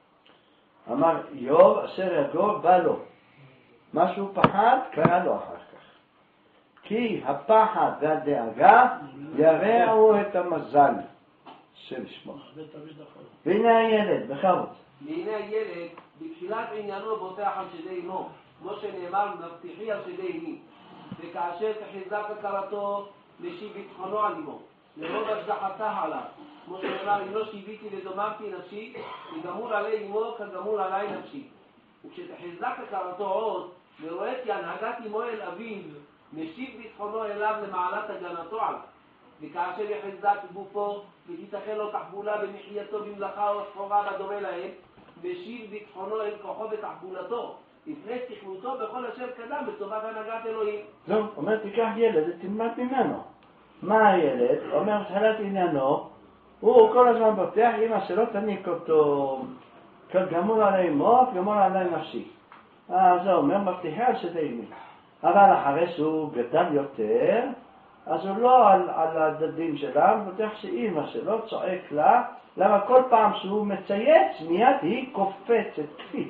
אמר איוב, אשר יגור בא לו. מה שהוא פחד, קרה לו אחר כך. כי הפחד והדאגה ירעו את המזל של שמו. והנה הילד, בכבוד. והנה הילד, בתחילת עניינו בוטח על שדי אמו, כמו שנאמר, מבטיחי על שדי אמי. וכאשר תחזק הכרתו, משיב ביטחונו על אמו. לרוב השגחתה עליו. כמו שנאמר, אם לא שיביתי ודוממתי נפשי, כגמול עלי אמו, כגמול עלי נפשי. וכשתחזק הכרתו עוד, ורואה כי הנהגת אמו אל אביו, משיב ביטחונו אליו למעלת הגנתו עליו. וכאשר יחזק גופו, ותיתכן לו תחבולה במחייתו במלאכה או סחורה בדומה להם, משיב ביטחונו אל כוחו בתחבולתו. לפני תכנותו בכל אשר קדם בטובת הנהגת אלוהים. זהו, אומר, תיקח ילד ותלמד ממנו. מה הילד? אומר, בתחילת עניינו, הוא כל הזמן בוטח, אמא שלא תניק אותו, גמול עלי מות, גמול עלי נפשי. אז זה אומר, מבטיחה על שדי אמי. אבל אחרי שהוא גדל יותר, אז הוא לא על, על הדדים שלה, הוא בוטח שאמא שלו צועק לה, למה כל פעם שהוא מצייץ, מיד היא קופצת קפיץ.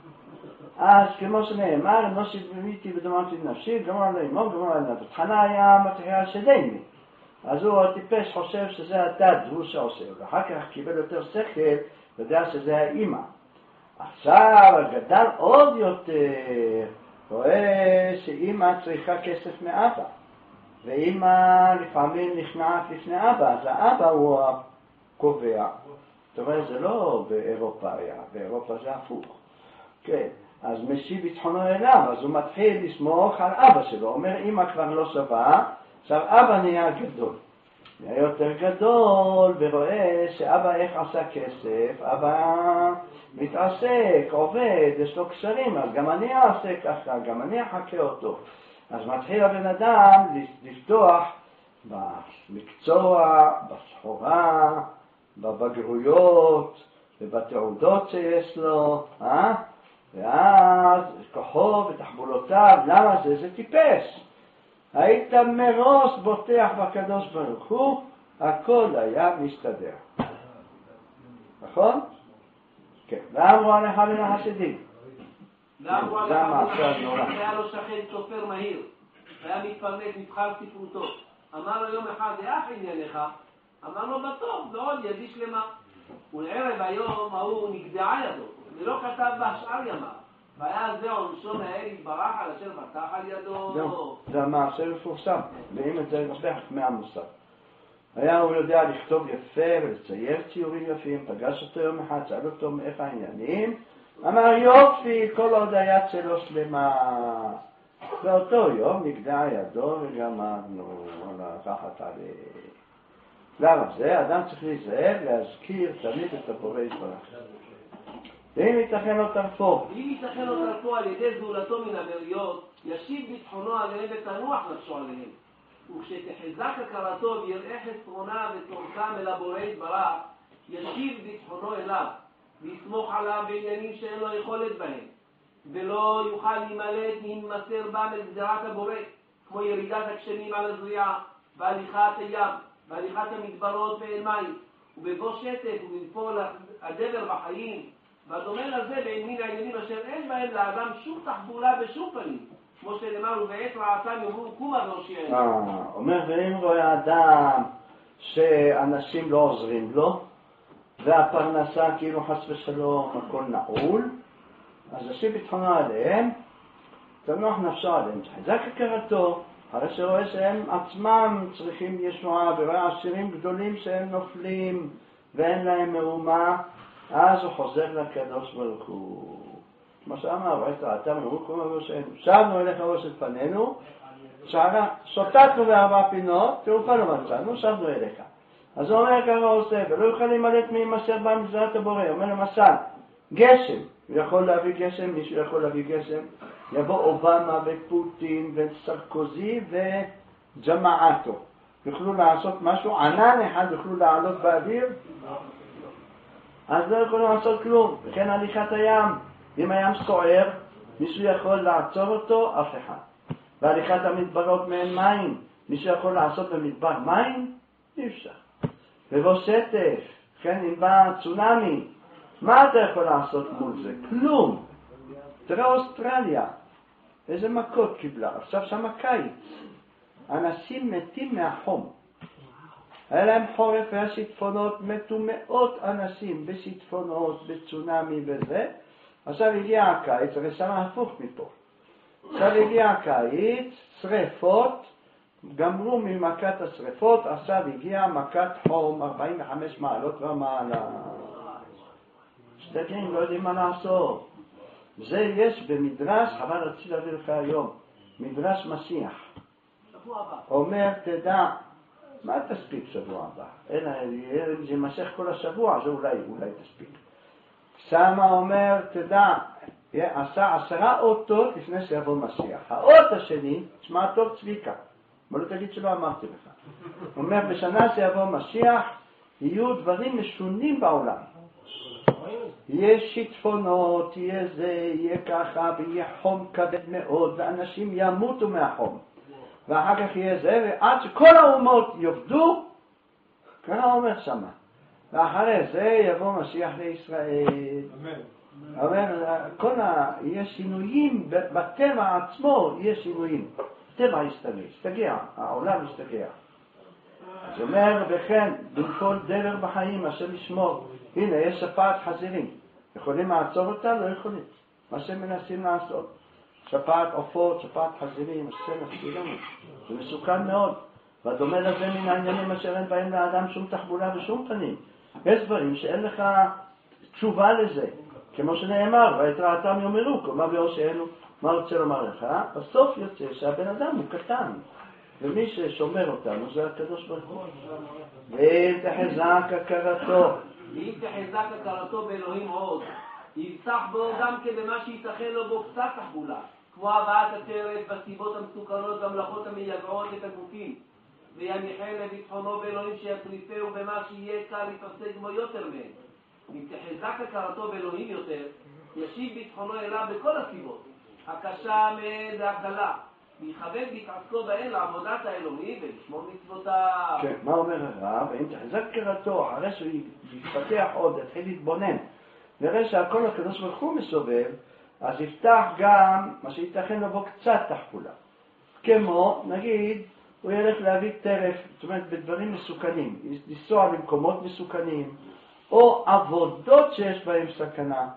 אז כמו שנאמר, לא שיביתי ודוממתי נפשי, גמול עלי אמו, גמול עלי נפשי. חנה היה מבטיחה על שדי אמי. אז הוא הטיפש חושב שזה הדד, הוא שעושה, ואחר כך קיבל יותר שכל, יודע שזה האמא. עכשיו, גדל עוד יותר, רואה שאמא צריכה כסף מאבא, ואמא לפעמים נכנעת לפני אבא, אז האבא הוא הקובע. זאת אומרת, זה לא באירופה היה, באירופה זה הפוך. כן, אז משיב ביטחונו אליו, אז הוא מתחיל לסמוך על אבא שלו, אומר, אמא כבר לא שווה, עכשיו אבא נהיה גדול. נהיה יותר גדול, ורואה שאבא איך עשה כסף, אבא מתעסק, עובד, יש לו קשרים, אז גם אני אעשה ככה, גם אני אחכה אותו. אז מתחיל הבן אדם לפתוח במקצוע, בסחורה, בבגרויות, ובתעודות שיש לו, אה? ואז כוחו ותחבולותיו, למה זה? זה טיפש. היית מראש בוטח בקדוש ברוך הוא, הכל היה מסתדר. נכון? כן. ואמרו עליך מן החסידים. ואמרו עליך מן החסידים, היה לו שכן סופר מהיר, היה מתפרנס מבחר ספרותו. אמר לו יום אחד, איך ענייניך? אמר לו בטוב, ועוד ידי שלמה. ולערב היום ההוא נגדעה ידו, ולא כתב בהשאר ימיו. והיה זה עונשו מהאל יתברך על אשר בטח על ידו. זהו, זה המעשה מפורסם, ואם את זה נשבח מהמוסר. היה הוא יודע לכתוב יפה ולצייר ציורים יפים, פגש אותו יום אחד, שאל אותו מאיך העניינים, אמר יופי, כל עוד היד שלו שלמה. באותו יום נגדעה ידו וגמרנו, לקחת עלי. למה זה? אדם צריך להיזהר, להזכיר תמיד את הבורא יתברך. ואם יתכן לו טרפו. אם יתכן לו טרפו על ידי זולתו מן הבריות, ישיב ביטחונו עליהם ותנוח נפשו עליהם. וכשתחזק הכרתו ויראה חסרונה ותורקם אל הבורא יתברך, ישיב ביטחונו אליו, ויסמוך עליו בעניינים שאין לו יכולת בהם, ולא יוכל להימלט להימסר בם אל גזירת הבורא. כמו ירידת הגשמים על הזריעה, והליכת הים, והליכת המדברות ואין מים, ובבוא שטף ובנפול הדבר בחיים, והדומה לזה בין מין העניינים אשר אין בהם לאדם שום תחבולה בשום פנים, כמו שנאמר, ובעת רעתם יאמרו קומה והושיענו. אה, אומר, ואם רואה אדם שאנשים לא עוזרים לו, והפרנסה כאילו חס ושלום הכל נעול, אז השם ביטחונו עליהם, תנוח נפשו עליהם, חזק הכרתו, הרי שרואה שהם עצמם צריכים ישועה, ורואה עשירים גדולים שהם נופלים ואין להם מאומה, אז הוא חוזר לקדוש ברוך הוא. כמו שאמר, אתה אמרו קומה והושיענו, שבנו אליך ראש את פנינו, שוטטנו בארבע פינות, תעופה לא מצאנו, שבנו אליך. אז הוא אומר ככה הוא עושה, ולא יוכל להימלט ממסר בא מזרת הבורא, אומר למשל, גשם, הוא יכול להביא גשם, מישהו יכול להביא גשם, יבוא אובמה ופוטין וסרקוזי וג'מאעתו, יוכלו לעשות משהו, ענן אחד יוכלו לעלות באוויר, אז לא יכולו לעשות כלום. וכן הליכת הים, אם הים סוער, מישהו יכול לעצור אותו? אף אחד. והליכת המדברות מעין מים, מישהו יכול לעשות במדבר מים? אי אפשר. ובוא שטף, כן, אם בא צונמי, מה אתה יכול לעשות מול זה? כלום. תראה אוסטרליה, איזה מכות קיבלה, עכשיו שם קיץ. אנשים מתים מהחום. היה להם חורף, היה שיטפונות, מתו מאות אנשים בשיטפונות, בצונמי וזה. עכשיו הגיע הקיץ, הרי שם הפוך מפה. עכשיו הגיע הקיץ, שריפות, גמרו ממכת השריפות, עכשיו הגיע מכת חום, ארבעים וחמש מעלות ומעלה. שתגעים, לא יודעים מה לעשות. זה יש במדרש, אבל רציתי להביא לך היום, מדרש משיח. אומר, תדע, מה תספיק שבוע הבא? אלא אם זה יימשך כל השבוע, זה אולי, אולי תספיק. שמה אומר, תדע, עשה עשרה אותות לפני שיבוא משיח. האות השני, תשמע טוב צביקה, אבל לא תגיד שלא אמרתי לך. אומר, בשנה שיבוא משיח, יהיו דברים משונים בעולם. יהיה שיטפונות, יהיה זה, יהיה ככה, ויהיה חום כבד מאוד, ואנשים ימותו מהחום. ואחר כך יהיה זה, ועד שכל האומות יובדו, ככה אומר שמה. ואחרי זה יבוא משיח לישראל. אמן. אבל כל ה... יהיה שינויים, בטבע עצמו יהיה שינויים. טבע יסתגע, יסתגע, העולם יסתגע. אז אומר, וכן, בנפול דבר בחיים, השם ישמור. הנה, יש שפעת חזירים. יכולים לעצור אותה? לא יכולים. מה שהם מנסים לעשות. שפעת עופות, שפעת חזירים, השם יפסיד לנו. זה מסוכן מאוד. והדומה לזה מן העניינים אשר אין בהם לאדם שום תחבולה ושום פנים. יש דברים שאין לך תשובה לזה. כמו שנאמר, ואת רעתם יאמרו, קומה והושיענו. מה רוצה לומר לך? בסוף יוצא שהבן אדם הוא קטן. ומי ששומר אותנו זה הקדוש ברוך הוא. ואם תחזק הכרתו. ואם תחזק הכרתו באלוהים עוד, יבטח בו גם כבמה שיתכן לו בו קצת תחבולה, כמו הבאת הטרף בסיבות המסוכנות והמלאכות המייגעות את הגופים, ויניחן לביטחונו באלוהים שיפריפהו במה שיהיה קל לפסק בו יותר מהם. אם תחזק הכרתו באלוהים יותר, ישיב ביטחונו אליו בכל הסיבות, הקשה מהן והקלה, ויכוון בהתעסקו בהן לעבודת האלוהים ולשמור מצוותיו. כן, מה אומר הרב? אם תחזק הכרתו, אחרי שהוא יתפתח עוד, יתחיל להתבונן, נראה שהכל הקדוש ברוך הוא מסובב, אז יפתח גם מה שיתכן לבוא קצת תחבולה. כמו, נגיד, הוא ילך להביא טרף, זאת אומרת, בדברים מסוכנים, לנסוע למקומות מסוכנים, או עבודות שיש בהם סכנה,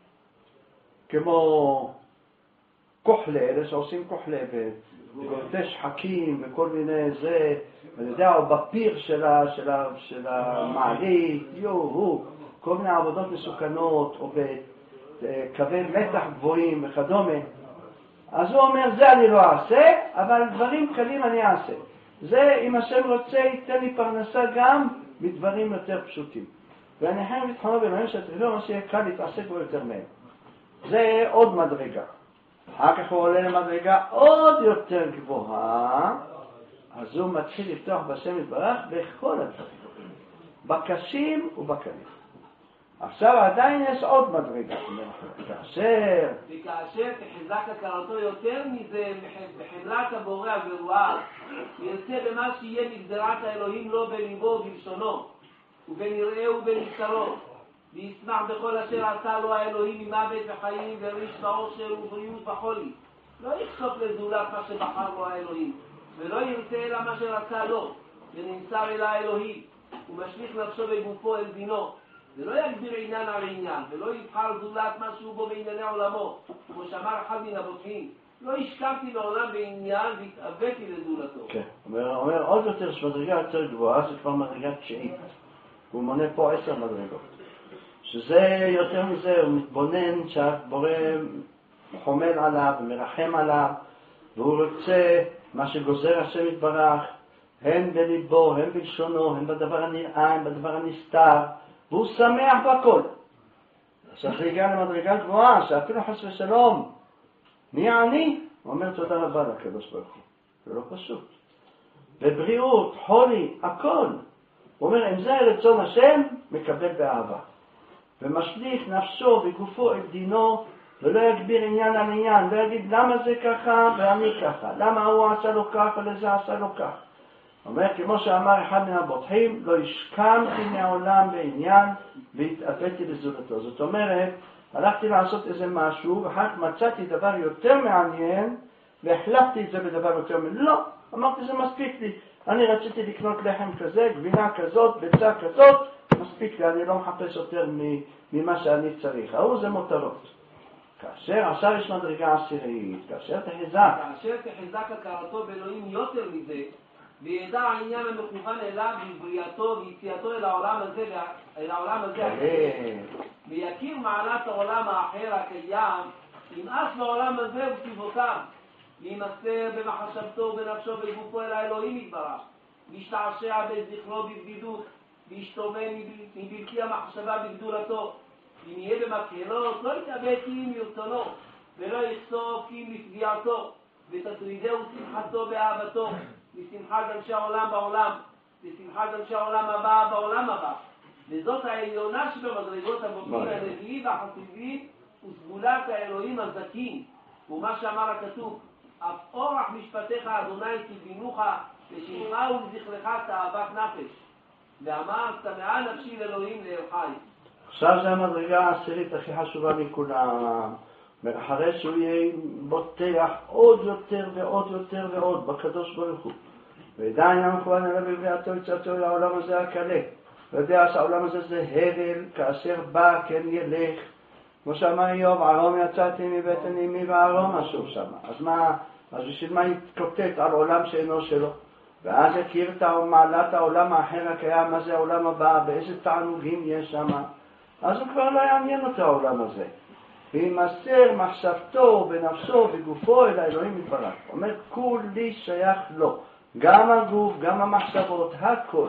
כמו כוחלה, אלה שעושים כוחלה, וגורדי שחקים וכל מיני זה, אני יודע, או בפיר של, ה, של, ה, של המעלית, יוהו, כל מיני עבודות מסוכנות, או בקווי מתח גבוהים וכדומה. אז הוא אומר, זה אני לא אעשה, אבל דברים קלים אני אעשה. זה, אם השם רוצה, ייתן לי פרנסה גם מדברים יותר פשוטים. ואני חייב להתחונו בנועים שתראה מה שיהיה קל להתעסק בו יותר מהם. זה עוד מדרגה. אחר כך הוא עולה למדרגה עוד יותר גבוהה, אז הוא מתחיל לפתוח בשם יתברך בכל הדברים, בקשים ובקלים. עכשיו עדיין יש עוד מדרגה, כאשר... וכאשר תחזק הכרתו יותר מזה, בחמלת הבורא הגבוהה, ירצה במה שיהיה מגזרת האלוהים לו בליבו ובלשונו, ובנראהו ובניכרו, וישמח בכל אשר עשה לו האלוהים ממוות וחיים וריש ועושר ובריאות וחולי. לא יחשוף לזולת מה שבחר לו האלוהים, ולא ירצה אלא מה שרצה לו, ונמסר אל האלוהים, ומשליך נפשו בגופו אל דינו, ולא יגביר עניין על עניין, ולא יבחר זולת משהו בו בענייני עולמו, כמו שאמר אחד מן הבוטחים, לא השכמתי לעולם בעניין והתאבאתי לזולתו. כן, אומר, אומר עוד יותר שמדרגה יותר גבוהה, זה כבר מדרגה תשיעית. הוא מונה פה עשר מדרגות. שזה יותר מזה, הוא מתבונן שהבורא חומל עליו ומרחם עליו, והוא רוצה מה שגוזר השם יתברך, הן בליבו, הן בלשונו, הן בדבר הנראה, הן בדבר הנסתר, והוא שמח בכל. צריך להגיע למדרגה גבוהה, שאפילו חס ושלום, מי אני? הוא אומר תודה רבה לקדוש ברוך הוא. זה לא פשוט. בבריאות, חולי, הכל. הוא אומר, אם זה רצון השם, מקבל באהבה. ומשליך נפשו וגופו את דינו, ולא יגביר עניין על עניין, לא יגיד למה זה ככה ואני ככה, למה הוא עשה לו כך ולזה עשה לו כך. הוא אומר, כמו שאמר אחד מן הבוטחים, לא השכמתי מעולם בעניין והתאבאתי לזולתו. זאת אומרת, הלכתי לעשות איזה משהו, ואחר כך מצאתי דבר יותר מעניין, והחלפתי את זה בדבר יותר מעניין. לא, אמרתי, זה מספיק לי. אני רציתי לקנות לחם כזה, גבינה כזאת, ביצה כזאת, מספיק לי, אני לא מחפש יותר ממה שאני צריך. ההוא זה מותרות. כאשר עכשיו יש מדרגה עשירית, כאשר תחזק. כאשר תחזק הכרתו באלוהים יותר מזה, וידע העניין המכוון אליו בבריאתו ויציאתו אל העולם הזה, אל העולם הזה, ויכיר מעלת העולם האחר הקיים, נמאס לעולם הזה וסיבותיו, להימסר במחשבתו ובנפשו ובגופו אל האלוהים יתברך, להשתעשע בזכרו בבדידות, להשתומם מבלתי המחשבה בגדולתו. אם יהיה במקהלות, לא יתאבד כי אם ירצונו, ולא יחשוף כי אם לפגיעתו, ותטרידהו שמחתו באהבתו, לשמחת אנשי העולם בעולם, לשמחת אנשי העולם הבא בעולם הבא. וזאת העליונה שבמדרגות הבוטחים הנביאים והחסידים, וסגולת האלוהים הזכים, ומה שאמר הכתוב, אף אורח משפטיך אדוני תבינוך, לשמך ולזכרך תאוות נפש. ואמר, צמאה נפשי לאלוהים לאלחי. עכשיו זה המדרגה העשירית הכי חשובה מכולם. אחרי שהוא יהיה בוטח עוד יותר ועוד יותר ועוד בקדוש ברוך הוא. וידע עניין מכוון אליו בבריאתו יציאתו לעולם הזה הקלה. ויודע שהעולם הזה זה הבל, כאשר בא כן ילך. כמו שאמר איוב, ערום יצאתי מבטן אמי וערום אשוב שם. אז מה, אז בשביל מה יתקוטט על עולם שאינו שלו? ואז יכיר את מעלת העולם האחר הקיים, מה זה העולם הבא, באיזה תענוגים יש שם. אז הוא כבר לא יעניין אותו העולם הזה. וימסר מחשבתו בנפשו בגופו אל האלוהים יתברך. הוא אומר, כולי שייך לו. גם הגוף, גם המחשבות, הכל.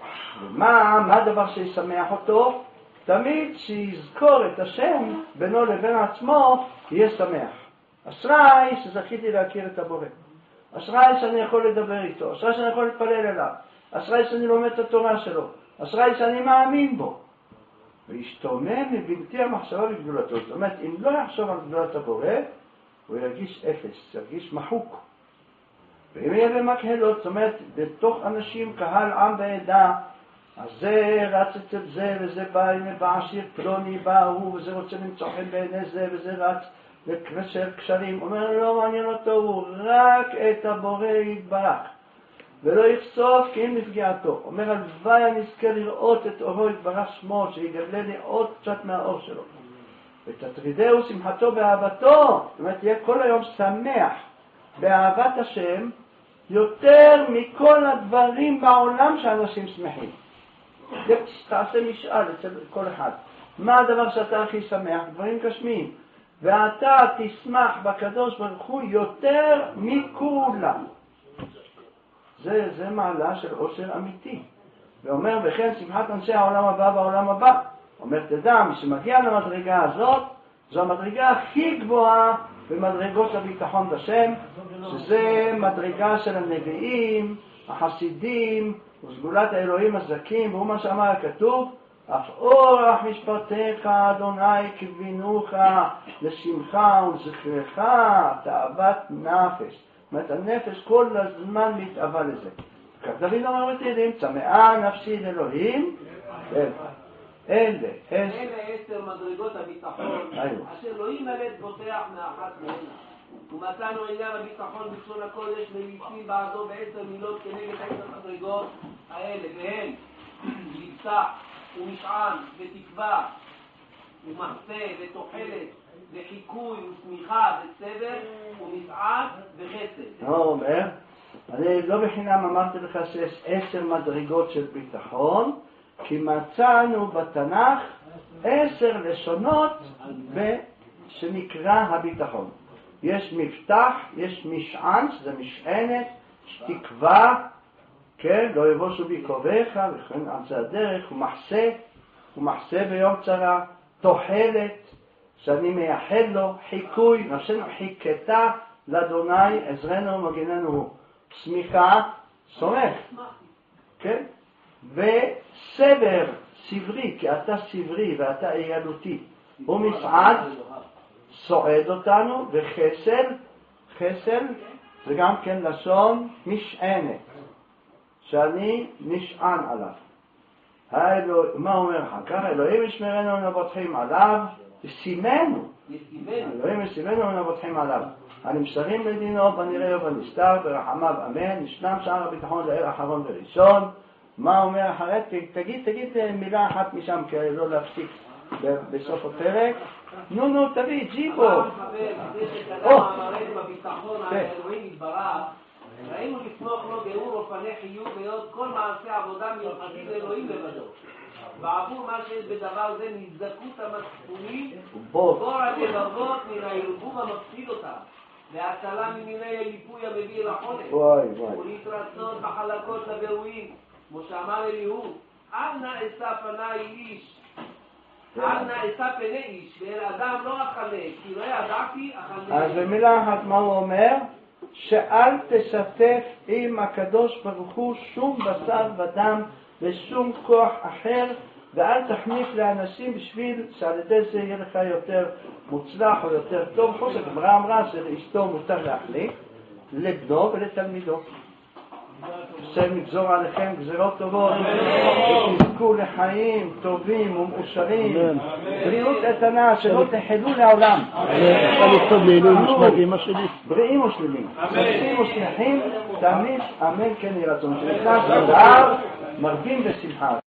ומה, מה הדבר שישמח אותו? תמיד שיזכור את השם בינו לבין עצמו, יהיה שמח. אשרי שזכיתי להכיר את הבורא. אשרי שאני יכול לדבר איתו. אשרי שאני יכול להתפלל אליו. אשרי שאני לומד את התורה שלו. אשרי שאני מאמין בו. וישתומם מבלתי המחשבה בגדולתו. זאת אומרת, אם לא יחשוב על גדולת הבורא, הוא ירגיש אפס, ירגיש מחוק. ואם יהיה במקהלות, זאת אומרת, בתוך אנשים, קהל עם ועדה, אז זה רץ אצל זה, וזה בא, הנה בא עשיר פלוני, בא הוא, וזה רוצה למצוא חן בעיני זה, וזה רץ לקשר קשרים. הוא אומר, לא מעניין אותו, הוא רק את הבורא יתברך. ולא יחשוף כי אם נפגיעתו. אומר, הלוואי אני אזכה לראות את אורו יתברך שמו, שיגלה לי עוד קצת מהאור שלו. ותטרידהו שמחתו באהבתו. זאת אומרת, תהיה כל היום שמח באהבת השם, יותר מכל הדברים בעולם שאנשים שמחים. תעשה משאל אצל כל אחד. מה הדבר שאתה הכי שמח? דברים גשמיים. ואתה תשמח בקדוש ברוך הוא יותר מכולם. זה, זה מעלה של עושר אמיתי. ואומר, וכן שמחת אנשי העולם הבא בעולם הבא. אומר, תדע, מי שמגיע למדרגה הזאת, זו המדרגה הכי גבוהה במדרגות הביטחון בשם, שזה מדרגה של הנביאים, החסידים, וסגולת האלוהים הזכים, והוא מה שאמר הכתוב, אף אורח משפטיך, אדוני, כבינוך, לשמחה ולזכרך, תאוות נפש. זאת אומרת, הנפש כל הזמן מתאווה לזה. כך דוד אומר בתהילים, צמאה נפשי לאלוהים, אלה, אלה, אלה עשר מדרגות הביטחון, אשר לא יימלט בוטח מאחת מהנה. ומצאנו עניין הביטחון בלשון הקודש מליצים בעדו בעשר מילות כנגד עשר מדרגות האלה, והן מבטח ומשען ותקווה ומחסה ותוחלת וחיקוי ושמיכה וסדר ומצעד וחסד. הוא אומר, אני לא בחינם אמרתי לך שיש עשר מדרגות של ביטחון, כי מצאנו בתנ"ך עשר לשונות שנקרא הביטחון. יש מבטח, יש משען, שזה משענת, יש תקווה, כן, לא יבושו בי קרוביך, וכן על זה הדרך, ומחסה, ומחסה ביום צרה, תוחלת, שאני מייחד לו, חיקוי, נפשנו חיכתה לאדוני, עזרנו ומגננו הוא. צמיחה, סומך, כן? וסבר, סברי, כי אתה סברי ואתה ילדותי, הוא מסעד, סועד אותנו, וחסל, חסל, זה גם כן לשון משענת, שאני נשען עליו. האלוה, מה אומר אחר כך? אלוהים ישמרנו ונבוטחים עליו, וסימנו, אלוהים יסימנו ונבוטחים עליו. הנמסרים לדינו בנראה ובנסתר ברחמיו אמן. ישנם שער הביטחון לאל אחרון וראשון. מה אומר אחרי? תגיד, תגיד מילה אחת משם כדי לא להפסיק בסוף הפרק. נו נו תביא ג'יבו. ראינו לפנוך לו באור אופני חיוב להיות כל מעשה עבודה מיוחדים לאלוהים לבדו. בעבור מה שיש בדבר זה נזדקות המצפונית בור הלבבות מן הערבוב המפסיד אותם והצלה ממיני היפוי המביא אל החולק ולהתרצות בחלקות לגרועים כמו שאמר אליהו אל נא אשא פני איש אל נא אשא פני איש ואל אדם לא אחלק כי לא ידעתי אחלק. אז במילה אחת מה הוא אומר? שאל תשתף עם הקדוש ברוך הוא שום בשר ודם ושום כוח אחר, ואל תחניף לאנשים בשביל שעל ידי זה יהיה לך יותר מוצלח או יותר טוב. חוסק אמרה אמרה שלאשתו מותר להחליף לבנו ולתלמידו. השם יגזור עליכם גזירות טובות ותזכו לחיים טובים ומאושרים, בריאות איתנה שלא תחלו לעולם, בריאים ושלמים, שמחים ושמחים תמיד, אמן כן יהי רצון. שנכנס אדר מרבים בשמחה.